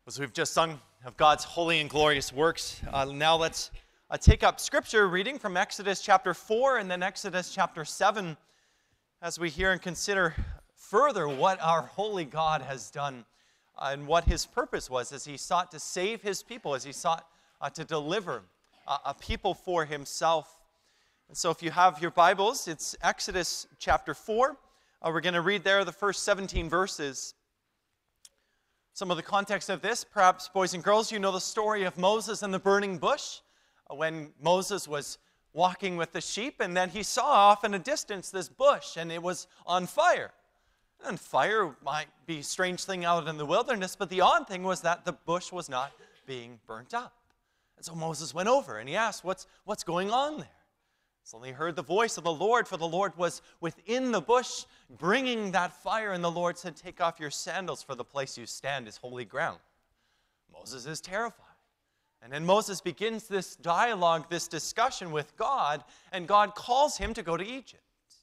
As we've just sung of God's holy and glorious works, now let's take up scripture reading from Exodus chapter 4 and then Exodus chapter 7 as we hear and consider further what our holy God has done and what his purpose was as he sought to save his people, as he sought to deliver a people for himself. And so if you have your Bibles, it's Exodus chapter 4. We're going to read there the first 17 verses. Some of the context of this, perhaps, boys and girls, you know the story of Moses and the burning bush. When Moses was walking with the sheep, and then he saw off in a distance this bush, and it was on fire. And fire might be a strange thing out in the wilderness, but the odd thing was that the bush was not being burnt up. And so Moses went over, and he asked, what's going on there? So he heard the voice of the Lord, for the Lord was within the bush, bringing that fire, and the Lord said, "Take off your sandals, for the place you stand is holy ground." Moses is terrified. And then Moses begins this dialogue, this discussion with God, and God calls him to go to Egypt.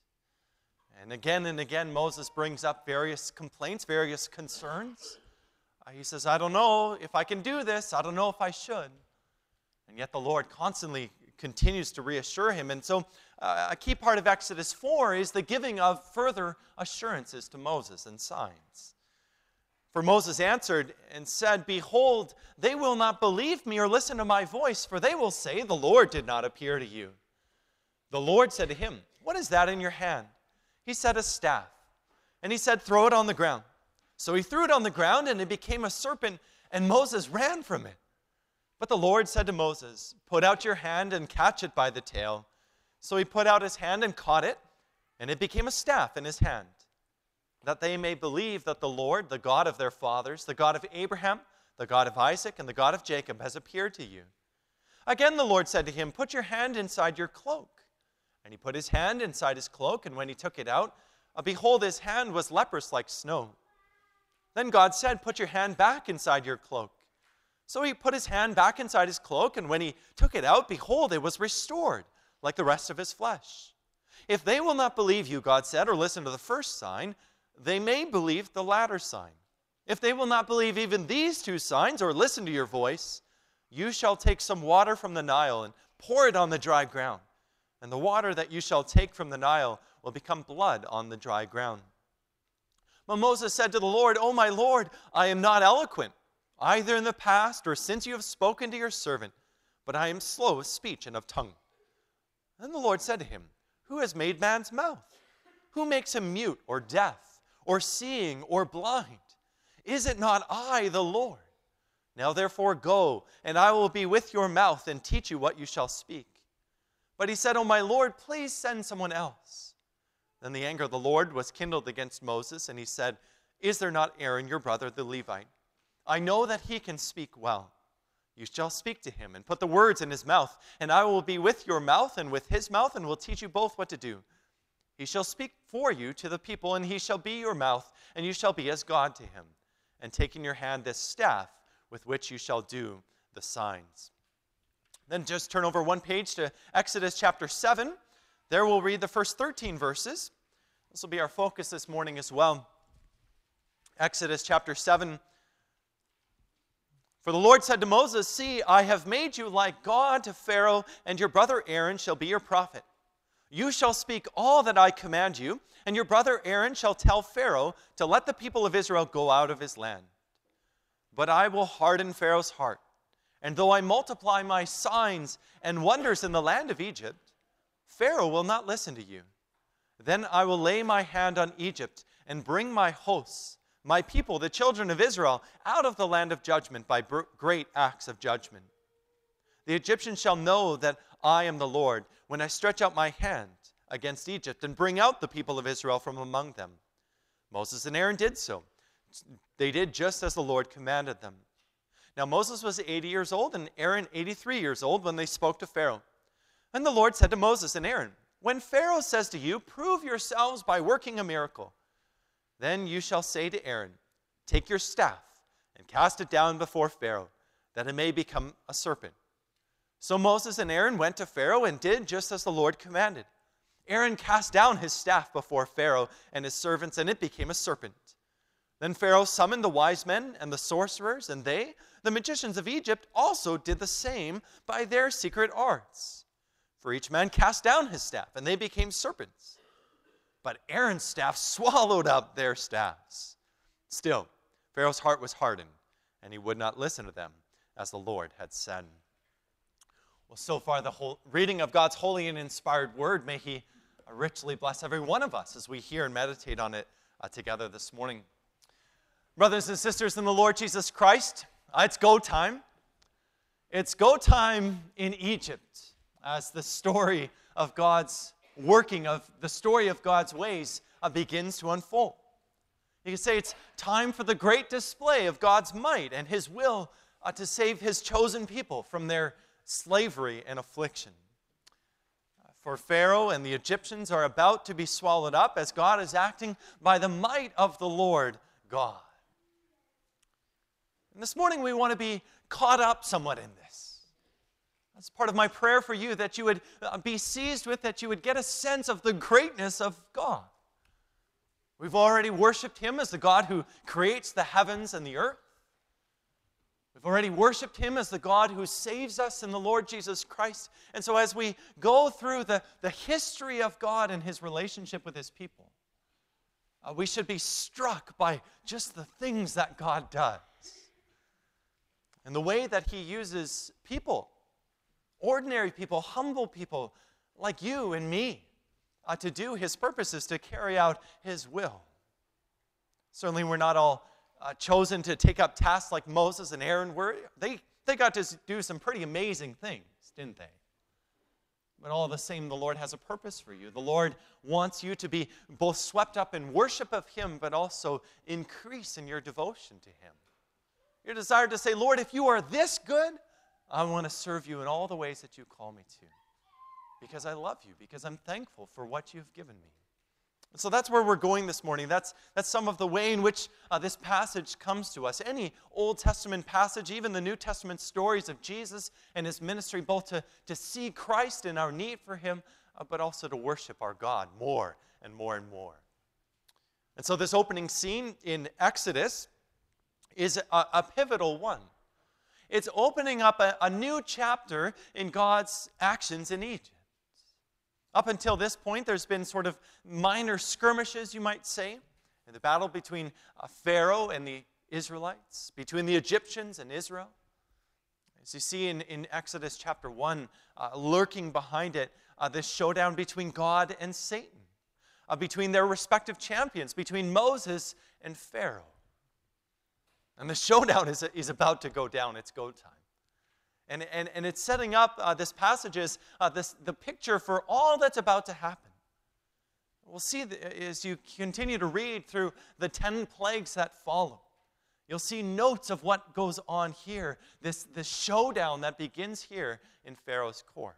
And again, Moses brings up various complaints, various concerns. He says, "I don't know if I can do this. I don't know if I should." And yet the Lord constantly continues to reassure him. And so a key part of Exodus 4 is the giving of further assurances to Moses and signs. For Moses answered and said, "Behold, they will not believe me or listen to my voice, for they will say, 'The Lord did not appear to you.'" The Lord said to him, "What is that in your hand?" He said, "A staff." And he said, "Throw it on the ground." So he threw it on the ground, and it became a serpent, and Moses ran from it. But the Lord said to Moses, "Put out your hand and catch it by the tail." So he put out his hand and caught it, and it became a staff in his hand, that they may believe that the Lord, the God of their fathers, the God of Abraham, the God of Isaac, and the God of Jacob, has appeared to you. Again the Lord said to him, "Put your hand inside your cloak." And he put his hand inside his cloak, and when he took it out, behold, his hand was leprous like snow. Then God said, "Put your hand back inside your cloak." So he put his hand back inside his cloak, and when he took it out, behold, it was restored, like the rest of his flesh. If they will not believe you, God said, or listen to the first sign, they may believe the latter sign. If they will not believe even these two signs, or listen to your voice, you shall take some water from the Nile and pour it on the dry ground. And the water that you shall take from the Nile will become blood on the dry ground. But Moses said to the Lord, "O my Lord, I am not eloquent, either in the past or since you have spoken to your servant, but I am slow of speech and of tongue." Then the Lord said to him, "Who has made man's mouth? Who makes him mute or deaf or seeing or blind? Is it not I, the Lord? Now therefore go, and I will be with your mouth and teach you what you shall speak." But he said, "O my Lord, please send someone else." Then the anger of the Lord was kindled against Moses, and he said, "Is there not Aaron your brother, the Levite? I know that he can speak well. You shall speak to him and put the words in his mouth, and I will be with your mouth and with his mouth, and will teach you both what to do. He shall speak for you to the people, and he shall be your mouth, and you shall be as God to him. And take in your hand this staff with which you shall do the signs." Then just turn over one page to Exodus chapter 7. There we'll read the first 13 verses. This will be our focus this morning as well. Exodus chapter 7. For the Lord said to Moses, "See, I have made you like God to Pharaoh, and your brother Aaron shall be your prophet. You shall speak all that I command you, and your brother Aaron shall tell Pharaoh to let the people of Israel go out of his land. But I will harden Pharaoh's heart, and though I multiply my signs and wonders in the land of Egypt, Pharaoh will not listen to you. Then I will lay my hand on Egypt and bring my hosts, my people, the children of Israel, out of the land of judgment by great acts of judgment. The Egyptians shall know that I am the Lord when I stretch out my hand against Egypt and bring out the people of Israel from among them." Moses and Aaron did so. They did just as the Lord commanded them. Now Moses was 80 years old and Aaron 83 years old when they spoke to Pharaoh. And the Lord said to Moses and Aaron, "When Pharaoh says to you, 'Prove yourselves by working a miracle,' then you shall say to Aaron, 'Take your staff and cast it down before Pharaoh, that it may become a serpent.'" So Moses and Aaron went to Pharaoh and did just as the Lord commanded. Aaron cast down his staff before Pharaoh and his servants, and it became a serpent. Then Pharaoh summoned the wise men and the sorcerers, and they, the magicians of Egypt, also did the same by their secret arts. For each man cast down his staff, and they became serpents. But Aaron's staff swallowed up their staffs. Still, Pharaoh's heart was hardened, and he would not listen to them, as the Lord had said. Well, so far, the whole reading of God's holy and inspired word, may he richly bless every one of us as we hear and meditate on it together this morning. Brothers and sisters in the Lord Jesus Christ, it's go time. It's go time in Egypt as the story of God's working, of the story of God's ways begins to unfold. You can say it's time for the great display of God's might and his will to save his chosen people from their slavery and affliction. For Pharaoh and the Egyptians are about to be swallowed up as God is acting by the might of the Lord God. And this morning we want to be caught up somewhat in this. That's part of my prayer for you, that you would be seized with, that you would get a sense of the greatness of God. We've already worshiped him as the God who creates the heavens and the earth. We've already worshiped him as the God who saves us in the Lord Jesus Christ. And so as we go through the history of God and his relationship with his people, we should be struck by just the things that God does. And the way that he uses people, ordinary people, humble people like you and me, to do his purposes, to carry out his will. Certainly we're not all chosen to take up tasks like Moses and Aaron were. They got to do some pretty amazing things, didn't they? But all the same, the Lord has a purpose for you. The Lord wants you to be both swept up in worship of him, but also increase in your devotion to him. Your desire to say, Lord, if you are this good, I want to serve you in all the ways that you call me to. Because I love you, because I'm thankful for what you've given me. And so that's where we're going this morning. That's some of the way in which this passage comes to us. Any Old Testament passage, even the New Testament stories of Jesus and his ministry, both to see Christ in our need for him, but also to worship our God more and more and more. And so this opening scene in Exodus is a pivotal one. It's opening up a new chapter in God's actions in Egypt. Up until this point, there's been sort of minor skirmishes, you might say, in the battle between Pharaoh and the Israelites, between the Egyptians and Israel. As you see in Exodus chapter 1, lurking behind it, this showdown between God and Satan, between their respective champions, between Moses and Pharaoh. And the showdown is about to go down. It's go time. And it's setting up this passage as the picture for all that's about to happen. We'll see as you continue to read through the 10 plagues that follow. You'll see notes of what goes on here, this showdown that begins here in Pharaoh's court.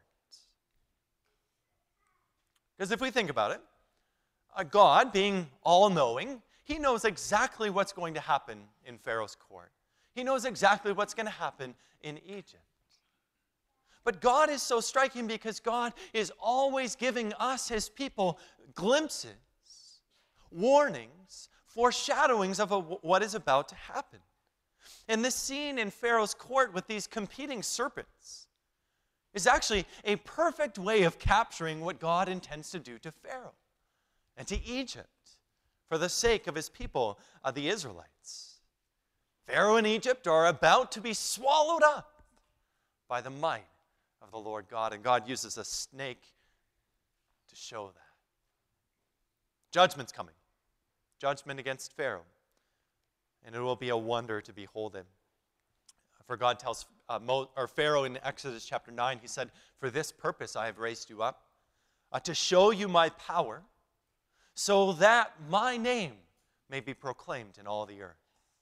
Because if we think about it, God, being all-knowing, he knows exactly what's going to happen in Pharaoh's court. He knows exactly what's going to happen in Egypt. But God is so striking because God is always giving us, his people, glimpses, warnings, foreshadowings of what is about to happen. And this scene in Pharaoh's court with these competing serpents is actually a perfect way of capturing what God intends to do to Pharaoh and to Egypt for the sake of his people, the Israelites. Pharaoh and Egypt are about to be swallowed up by the might of the Lord God, and God uses a snake to show that. Judgment's coming. Judgment against Pharaoh. And it will be a wonder to behold it. For God tells Pharaoh in Exodus chapter 9, he said, "For this purpose I have raised you up, to show you my power, so that my name may be proclaimed in all the earth."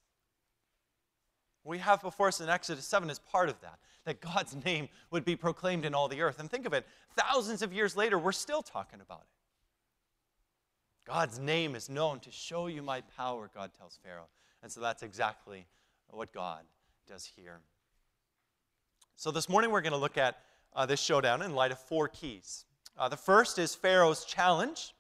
We have before us in Exodus 7 as part of that God's name would be proclaimed in all the earth. And think of it, thousands of years later, we're still talking about it. God's name is known to show you my power, God tells Pharaoh. And so that's exactly what God does here. So this morning we're going to look at this showdown in light of 4 keys. The first is Pharaoh's challenge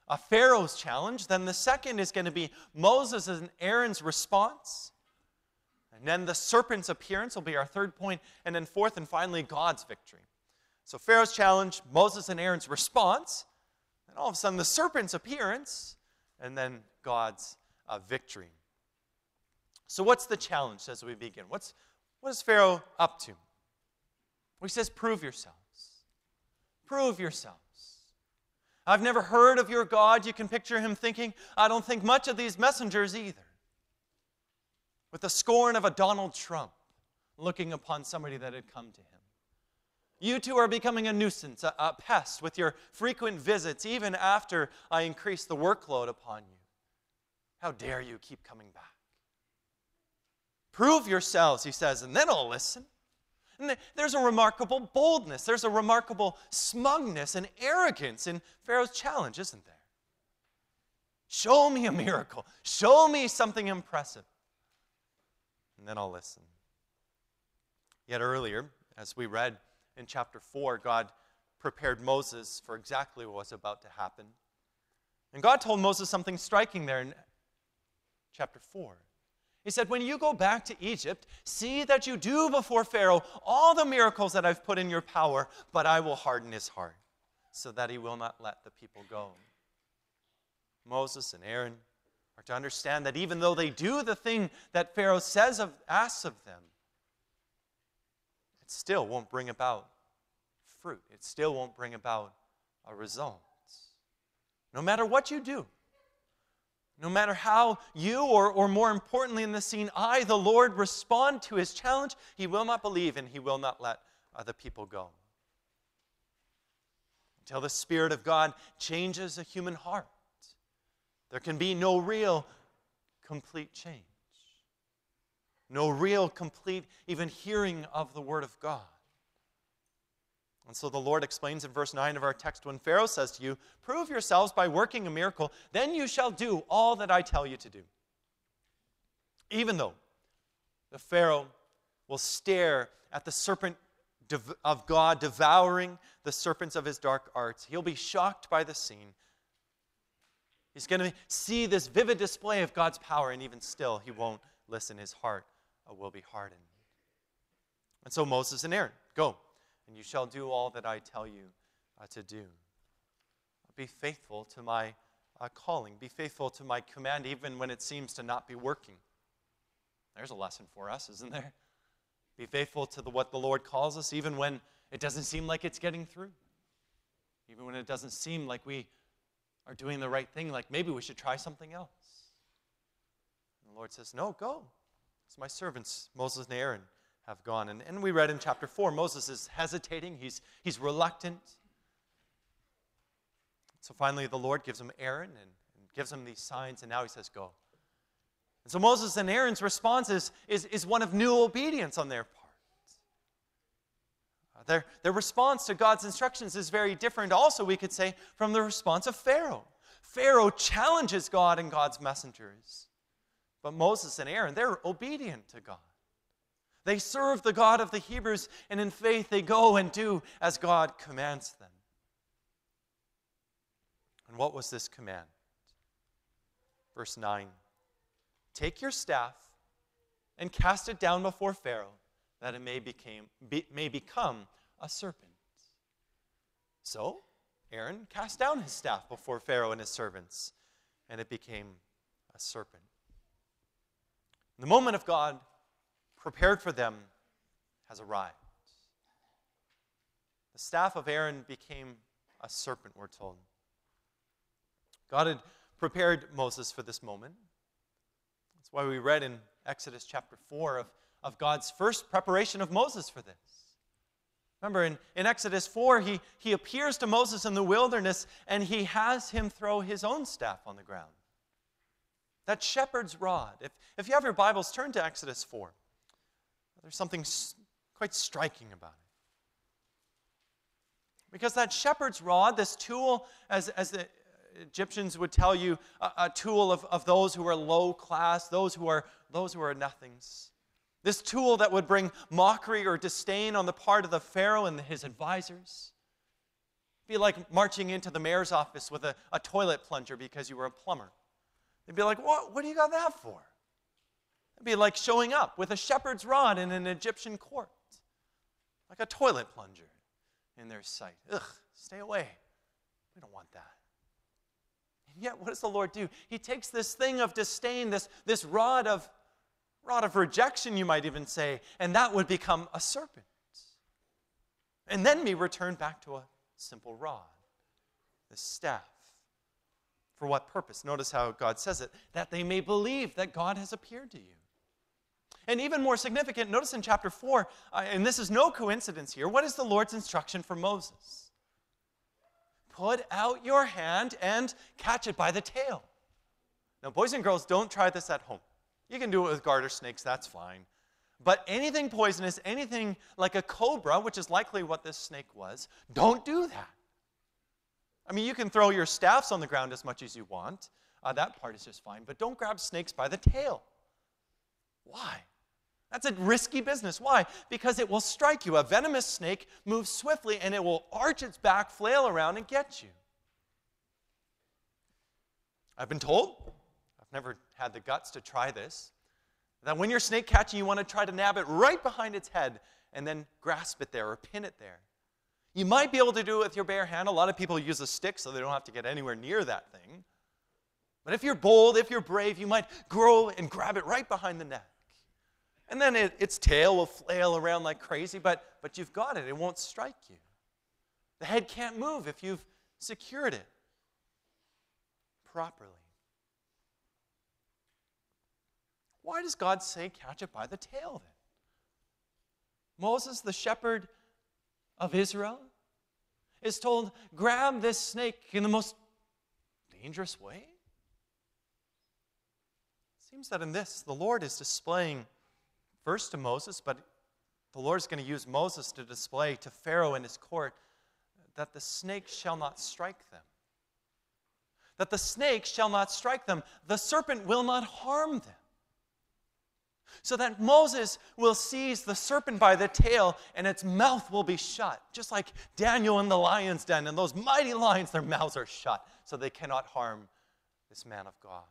Pharaoh's challenge. Then the second is going to be Moses and Aaron's response. And then the serpent's appearance will be our third point. And then fourth and finally, God's victory. So Pharaoh's challenge, Moses and Aaron's response, and all of a sudden the serpent's appearance, and then God's victory. So what's the challenge as we begin? What is Pharaoh up to? Well, he says, prove yourselves. Prove yourselves. I've never heard of your God. You can picture him thinking, I don't think much of these messengers either. With the scorn of a Donald Trump looking upon somebody that had come to him. You two are becoming a nuisance, a pest with your frequent visits, even after I increase the workload upon you. How dare you keep coming back? Prove yourselves, he says, and then I'll listen. And there's a remarkable boldness. There's a remarkable smugness and arrogance in Pharaoh's challenge, isn't there? Show me a miracle. Show me something impressive. And then I'll listen. Yet earlier, as we read in chapter 4, God prepared Moses for exactly what was about to happen. And God told Moses something striking there in chapter 4. He said, when you go back to Egypt, see that you do before Pharaoh all the miracles that I've put in your power, but I will harden his heart so that he will not let the people go. Moses and Aaron are to understand that even though they do the thing that Pharaoh asks of them, it still won't bring about fruit. It still won't bring about a result. No matter what you do, no matter how you, or more importantly in this scene, I, the Lord, respond to his challenge, he will not believe and he will not let the people go. Until the Spirit of God changes a human heart, there can be no real, complete change. No real, complete, even hearing of the Word of God. And so the Lord explains in verse 9 of our text, when Pharaoh says to you, prove yourselves by working a miracle, then you shall do all that I tell you to do. Even though the Pharaoh will stare at the serpent of God devouring the serpents of his dark arts, he'll be shocked by the scene. He's going to see this vivid display of God's power, and even still, he won't listen. His heart will be hardened. And so Moses and Aaron, go. And you shall do all that I tell you to do. Be faithful to my calling. Be faithful to my command, even when it seems to not be working. There's a lesson for us, isn't there? Be faithful to what the Lord calls us, even when it doesn't seem like it's getting through. Even when it doesn't seem like we are doing the right thing, like maybe we should try something else. And the Lord says, no, go. It's my servants, Moses and Aaron, have gone. And we read in chapter 4, Moses is hesitating. He's reluctant. So finally, the Lord gives him Aaron and gives him these signs, and now he says, go. And so Moses and Aaron's response is one of new obedience on their part. Their response to God's instructions is very different also, we could say, from the response of Pharaoh. Pharaoh challenges God and God's messengers. But Moses and Aaron, they're obedient to God. They serve the God of the Hebrews, and in faith they go and do as God commands them. And what was this command? Verse 9, take your staff and cast it down before Pharaoh, that it may become a serpent. So Aaron cast down his staff before Pharaoh and his servants, and it became a serpent. The moment of God prepared for them has arrived. The staff of Aaron became a serpent, we're told. God had prepared Moses for this moment. That's why we read in Exodus chapter 4 of God's first preparation of Moses for this. Remember, in Exodus 4, he appears to Moses in the wilderness, and he has him throw his own staff on the ground. That shepherd's rod. If you have your Bibles, turn to Exodus 4. There's something quite striking about it. Because that shepherd's rod, this tool, as the Egyptians would tell you, a tool of those who are low class, those who are nothings. This tool that would bring mockery or disdain on the part of the Pharaoh and his advisors It'd be like marching into the mayor's office with a toilet plunger because you were a plumber. They'd be like, what do you got that for? It'd be like showing up with a shepherd's rod in an Egyptian court, like a toilet plunger in their sight. Ugh, stay away. We don't want that. And yet, what does the Lord do? He takes this thing of disdain, this rod of rejection, you might even say, and that would become a serpent. And then be returned back to a simple rod, this staff. For what purpose? Notice how God says it, that they may believe that God has appeared to you. And even more significant, notice in chapter 4, and this is no coincidence here, what is the Lord's instruction for Moses? Put out your hand and catch it by the tail. Now, boys and girls, don't try this at home. You can do it with garter snakes, that's fine. But anything poisonous, anything like a cobra, which is likely what this snake was, don't do that. I mean, you can throw your staffs on the ground as much as you want. That part is just fine. But don't grab snakes by the tail. Why? That's a risky business. Why? Because it will strike you. A venomous snake moves swiftly, and it will arch its back, flail around, and get you. I've been told, I've never had the guts to try this, that when you're snake catching, you want to try to nab it right behind its head and then grasp it there or pin it there. You might be able to do it with your bare hand. A lot of people use a stick so they don't have to get anywhere near that thing. But if you're bold, if you're brave, you might grow and grab it right behind the neck. And then its tail will flail around like crazy, but you've got it. It won't strike you. The head can't move if you've secured it properly. Why does God say catch it by the tail then? Moses, the shepherd of Israel, is told, grab this snake in the most dangerous way. It seems that in this, the Lord is displaying first to Moses, but the Lord is going to use Moses to display to Pharaoh and his court that the snake shall not strike them. That the snake shall not strike them. The serpent will not harm them. So that Moses will seize the serpent by the tail and its mouth will be shut. Just like Daniel in the lion's den, and those mighty lions, their mouths are shut so they cannot harm this man of God.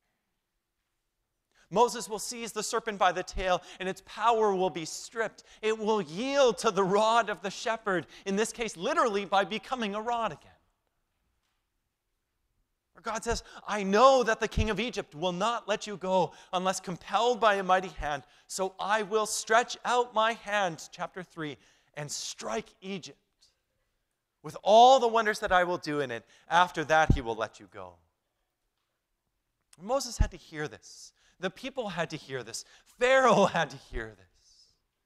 Moses will seize the serpent by the tail and its power will be stripped. It will yield to the rod of the shepherd, in this case literally by becoming a rod again. God says, I know that the king of Egypt will not let you go unless compelled by a mighty hand. So I will stretch out my hand, chapter 3, and strike Egypt with all the wonders that I will do in it. After that, he will let you go. Moses had to hear this. The people had to hear this. Pharaoh had to hear this.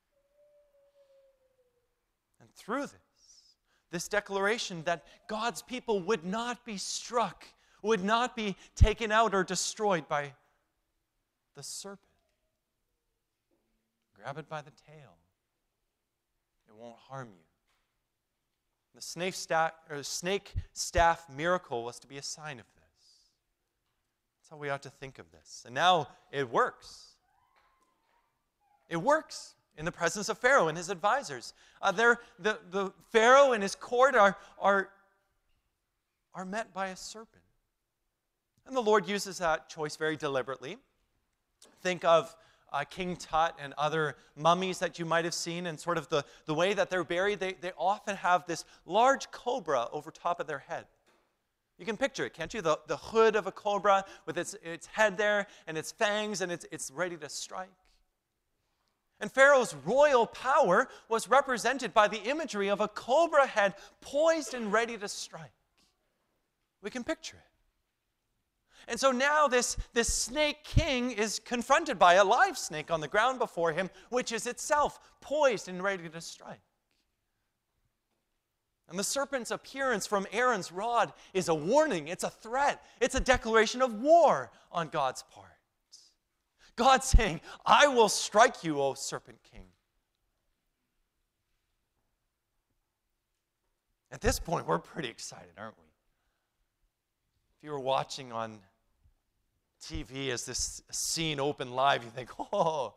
And through this declaration that God's people would not be struck, would not be taken out or destroyed by the serpent. Grab it by the tail. It won't harm you. The snake staff miracle was to be a sign of this. That's how we ought to think of this. And now it works. It works in the presence of Pharaoh and his advisors. The Pharaoh and his court are met by a serpent. And the Lord uses that choice very deliberately. Think of King Tut and other mummies that you might have seen, and sort of the way that they're buried. They often have this large cobra over top of their head. You can picture it, can't you? The hood of a cobra with its head there and its fangs, and it's ready to strike. And Pharaoh's royal power was represented by the imagery of a cobra head poised and ready to strike. We can picture it. And so now this snake king is confronted by a live snake on the ground before him, which is itself poised and ready to strike. And the serpent's appearance from Aaron's rod is a warning, it's a threat, it's a declaration of war on God's part. God saying, I will strike you, O serpent king. At this point, we're pretty excited, aren't we? If you were watching on TV as this scene opened live, you think, oh.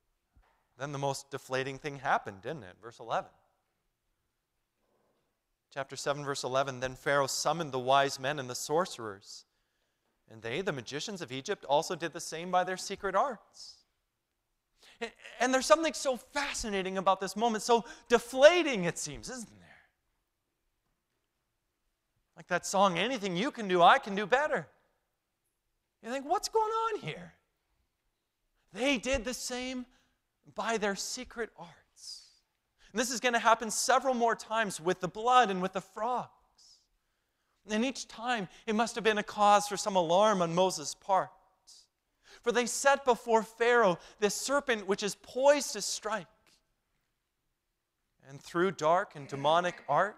Then the most deflating thing happened, didn't it? Verse 11. Chapter 7, verse 11, then Pharaoh summoned the wise men and the sorcerers, and they, the magicians of Egypt, also did the same by their secret arts. And there's something so fascinating about this moment, so deflating it seems, isn't there? Like that song, anything you can do, I can do better. You think, what's going on here? They did the same by their secret arts. And this is going to happen several more times with the blood and with the frogs. And each time, it must have been a cause for some alarm on Moses' part. For they set before Pharaoh this serpent which is poised to strike. And through dark and demonic art,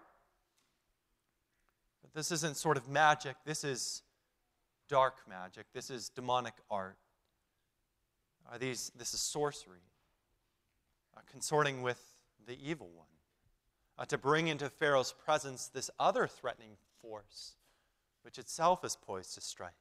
but this isn't sort of magic, this is dark magic, this is demonic art. This is sorcery, consorting with the evil one, to bring into Pharaoh's presence this other threatening force, which itself is poised to strike.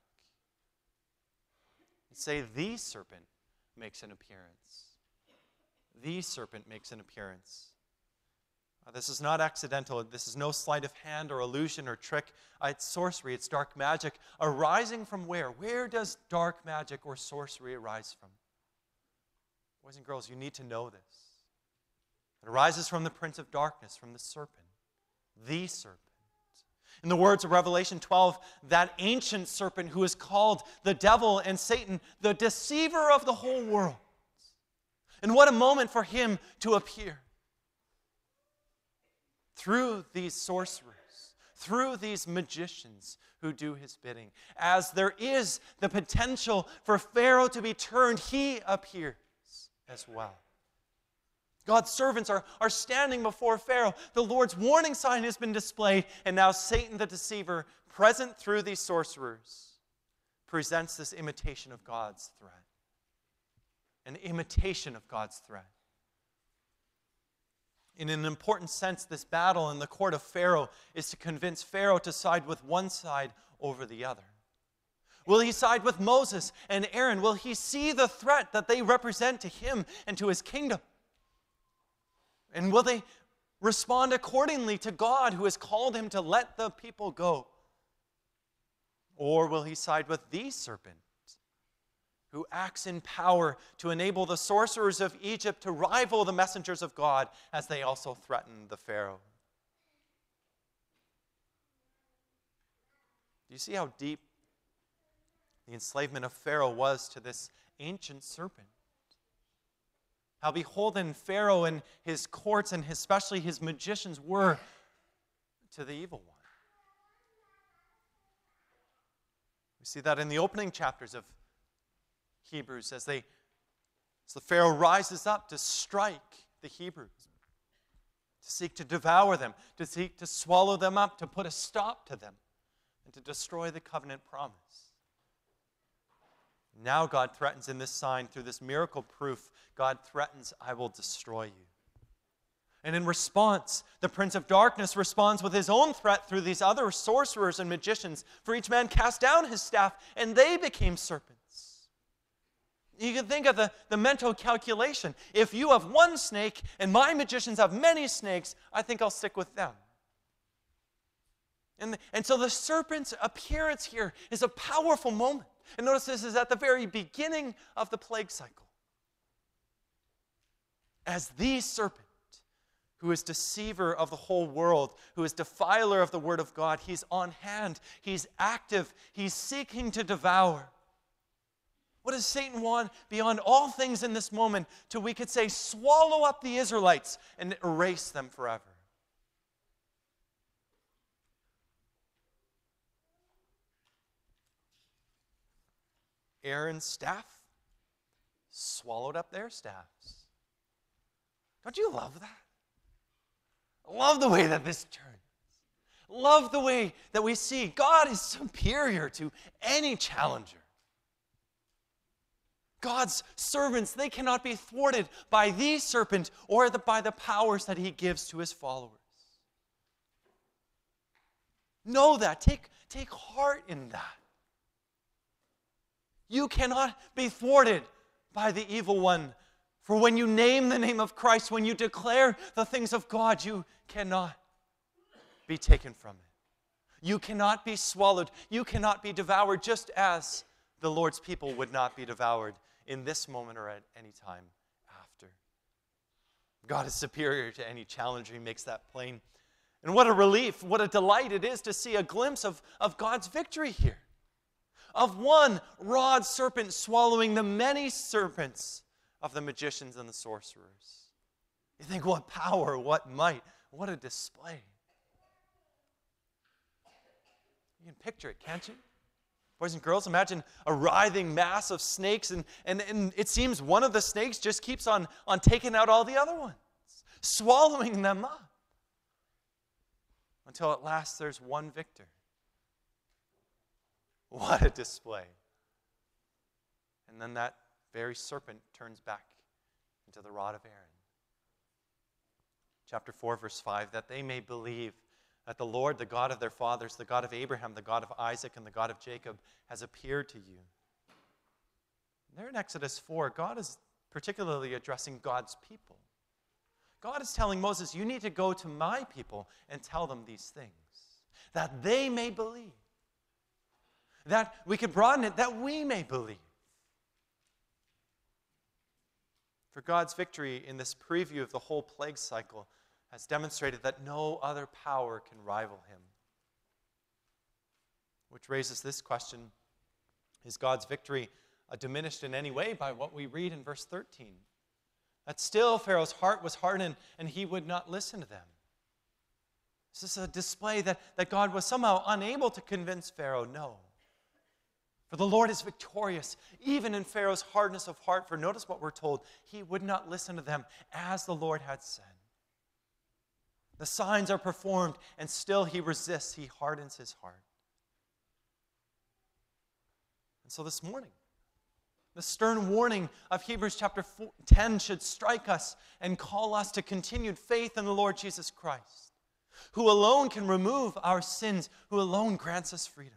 And say, the serpent makes an appearance. The serpent makes an appearance. This is not accidental. This is no sleight of hand or illusion or trick. It's sorcery. It's dark magic. Arising from where? Where does dark magic or sorcery arise from? Boys and girls, you need to know this. It arises from the prince of darkness, from the serpent. The serpent. In the words of Revelation 12, that ancient serpent who is called the devil and Satan, the deceiver of the whole world. And what a moment for him to appear. Through these sorcerers, through these magicians who do his bidding. As there is the potential for Pharaoh to be turned, he appears as well. God's servants are standing before Pharaoh. The Lord's warning sign has been displayed, and now Satan the deceiver, present through these sorcerers, presents this imitation of God's threat. An imitation of God's threat. In an important sense, this battle in the court of Pharaoh is to convince Pharaoh to side with one side over the other. Will he side with Moses and Aaron? Will he see the threat that they represent to him and to his kingdom? And will they respond accordingly to God who has called him to let the people go? Or will he side with the serpent who acts in power to enable the sorcerers of Egypt to rival the messengers of God as they also threaten the Pharaoh? Do you see how deep the enslavement of Pharaoh was to this ancient serpent? How beholden Pharaoh and his courts and especially his magicians were to the evil one. We see that in the opening chapters of Hebrews as the Pharaoh rises up to strike the Hebrews, to seek to devour them, to seek to swallow them up, to put a stop to them, and to destroy the covenant promise. Now God threatens in this sign, through this miracle proof, God threatens, I will destroy you. And in response, the prince of darkness responds with his own threat through these other sorcerers and magicians. For each man cast down his staff, and they became serpents. You can think of the mental calculation. If you have one snake, and my magicians have many snakes, I think I'll stick with them. And so the serpent's appearance here is a powerful moment. And notice this is at the very beginning of the plague cycle. As the serpent, who is deceiver of the whole world, who is defiler of the word of God, he's on hand, he's active, he's seeking to devour. What does Satan want beyond all things in this moment till we could say, swallow up the Israelites and erase them forever? Aaron's staff swallowed up their staffs. Don't you love that? Love the way that this turns. Love the way that we see God is superior to any challenger. God's servants, they cannot be thwarted by the serpent or by the powers that he gives to his followers. Know that. Take heart in that. You cannot be thwarted by the evil one. For when you name the name of Christ, when you declare the things of God, you cannot be taken from it. You cannot be swallowed. You cannot be devoured, just as the Lord's people would not be devoured in this moment or at any time after. God is superior to any challenge. He makes that plain. And what a relief, what a delight it is to see a glimpse of God's victory here. Of one rod serpent swallowing the many serpents of the magicians and the sorcerers. You think, what power, what might, what a display. You can picture it, can't you? Boys and girls, imagine a writhing mass of snakes, and it seems one of the snakes just keeps on taking out all the other ones, swallowing them up. Until at last there's one victor. What a display. And then that very serpent turns back into the rod of Aaron. Chapter 4, verse 5, that they may believe that the Lord, the God of their fathers, the God of Abraham, the God of Isaac, and the God of Jacob, has appeared to you. There in Exodus 4, God is particularly addressing God's people. God is telling Moses, you need to go to my people and tell them these things, that they may believe. That we could broaden it, that we may believe. For God's victory in this preview of the whole plague cycle has demonstrated that no other power can rival him. Which raises this question, is God's victory diminished in any way by what we read in verse 13? That still Pharaoh's heart was hardened and he would not listen to them. Is this a display that God was somehow unable to convince Pharaoh? No. For the Lord is victorious, even in Pharaoh's hardness of heart. For notice what we're told, he would not listen to them as the Lord had said. The signs are performed and still he resists, he hardens his heart. And so this morning, the stern warning of Hebrews chapter 10 should strike us and call us to continued faith in the Lord Jesus Christ, who alone can remove our sins, who alone grants us freedom.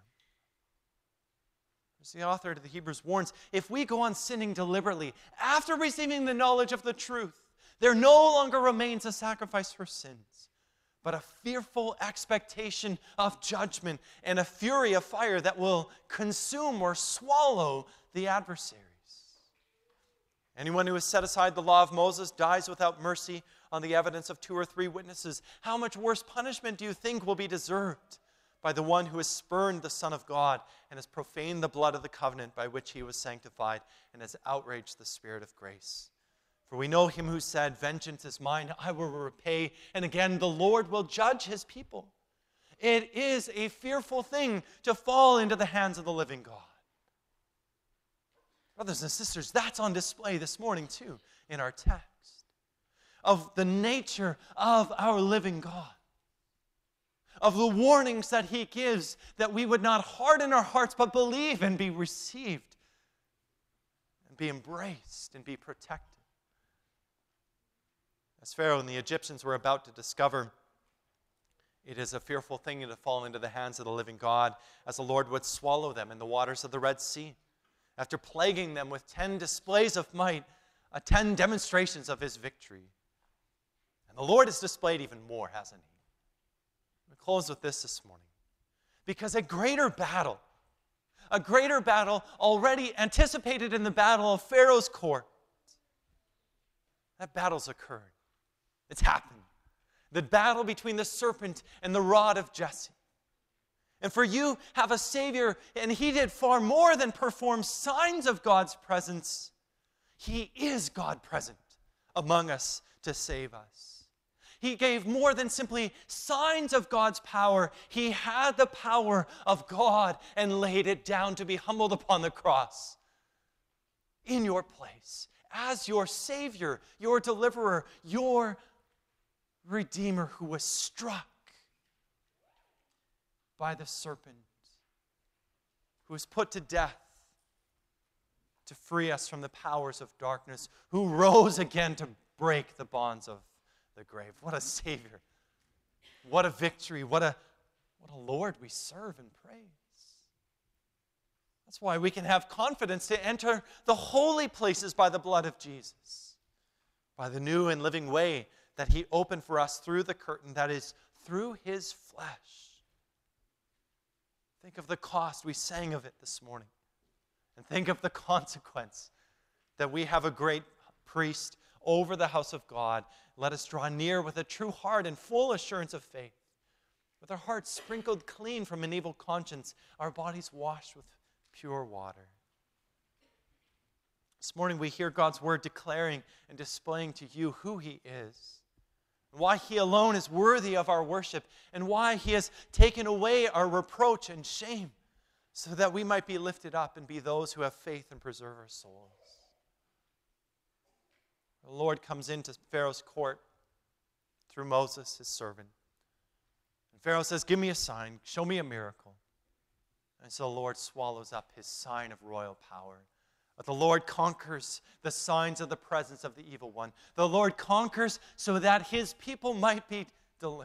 As the author of the Hebrews warns, if we go on sinning deliberately after receiving the knowledge of the truth, there no longer remains a sacrifice for sins, but a fearful expectation of judgment and a fury of fire that will consume or swallow the adversaries. Anyone who has set aside the law of Moses dies without mercy on the evidence of 2 or 3 witnesses. How much worse punishment do you think will be deserved by the one who has spurned the Son of God and has profaned the blood of the covenant by which he was sanctified and has outraged the Spirit of grace? For we know him who said, vengeance is mine, I will repay. And again, the Lord will judge his people. It is a fearful thing to fall into the hands of the living God. Brothers and sisters, that's on display this morning too in our text. Of the nature of our living God. Of the warnings that he gives that we would not harden our hearts but believe and be received and be embraced and be protected. As Pharaoh and the Egyptians were about to discover, it is a fearful thing to fall into the hands of the living God, as the Lord would swallow them in the waters of the Red Sea, after plaguing them with 10 displays of might, 10 demonstrations of his victory. And the Lord has displayed even more, hasn't he? We'll close with this morning. Because a greater battle already anticipated in the battle of Pharaoh's court, that battle's occurred. It's happened. The battle between the serpent and the rod of Jesse. And for you have a Savior, and he did far more than perform signs of God's presence. He is God present among us to save us. He gave more than simply signs of God's power. He had the power of God and laid it down to be humbled upon the cross in your place as your Savior, your deliverer, your Redeemer who was struck by the serpent, who was put to death to free us from the powers of darkness, who rose again to break the bonds of the grave. What a Savior. What a victory. What a Lord we serve and praise. That's why we can have confidence to enter the holy places by the blood of Jesus, by the new and living way that he opened for us through the curtain that is through his flesh. Think of the cost. We sang of it this morning. And think of the consequence that we have a great priest over the house of God. Let us draw near with a true heart and full assurance of faith, with our hearts sprinkled clean from an evil conscience, our bodies washed with pure water. This morning we hear God's word declaring and displaying to you who he is, and why he alone is worthy of our worship, and why he has taken away our reproach and shame, so that we might be lifted up and be those who have faith and preserve our souls. The Lord comes into Pharaoh's court through Moses, his servant. And Pharaoh says, give me a sign, show me a miracle. And so the Lord swallows up his sign of royal power. But the Lord conquers the signs of the presence of the evil one. The Lord conquers so that his people might be delivered.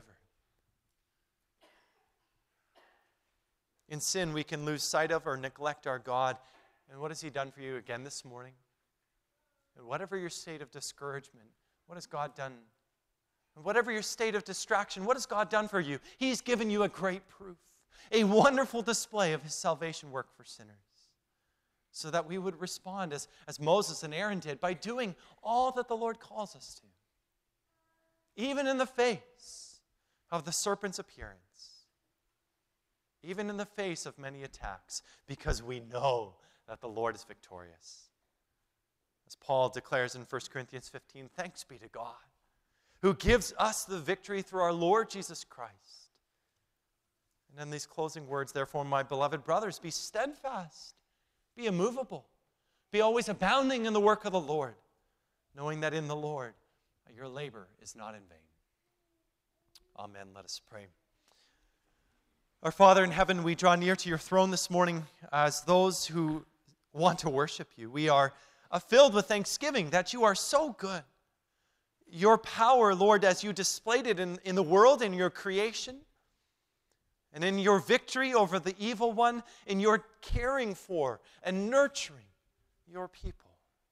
In sin, we can lose sight of or neglect our God. And what has he done for you again this morning? And whatever your state of discouragement, what has God done? And whatever your state of distraction, what has God done for you? He's given you a great proof, a wonderful display of his salvation work for sinners, so that we would respond as Moses and Aaron did by doing all that the Lord calls us to, even in the face of the serpent's appearance, even in the face of many attacks, because we know that the Lord is victorious. As Paul declares in 1 Corinthians 15, thanks be to God, who gives us the victory through our Lord Jesus Christ. And in these closing words, therefore, my beloved brothers, be steadfast, be immovable, be always abounding in the work of the Lord, knowing that in the Lord your labor is not in vain. Amen. Let us pray. Our Father in heaven, we draw near to your throne this morning as those who want to worship you. We are filled with thanksgiving that you are so good. Your power, Lord, as you displayed it in the world, in your creation, and in your victory over the evil one, in your caring for and nurturing your people.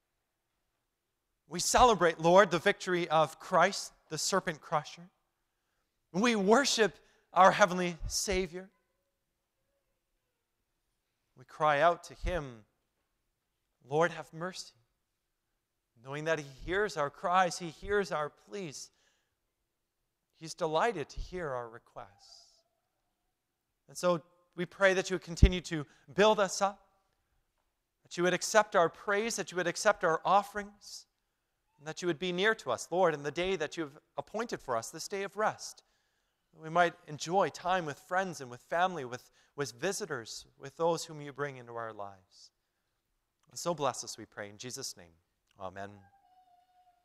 We celebrate, Lord, the victory of Christ, the serpent crusher. We worship our heavenly Savior. We cry out to him, Lord, have mercy, knowing that he hears our cries, he hears our pleas. He's delighted to hear our requests. And so we pray that you would continue to build us up, that you would accept our praise, that you would accept our offerings, and that you would be near to us, Lord, in the day that you have appointed for us, this day of rest. That we might enjoy time with friends and with family, with visitors, with those whom you bring into our lives. And so bless us, we pray, in Jesus' name. Amen.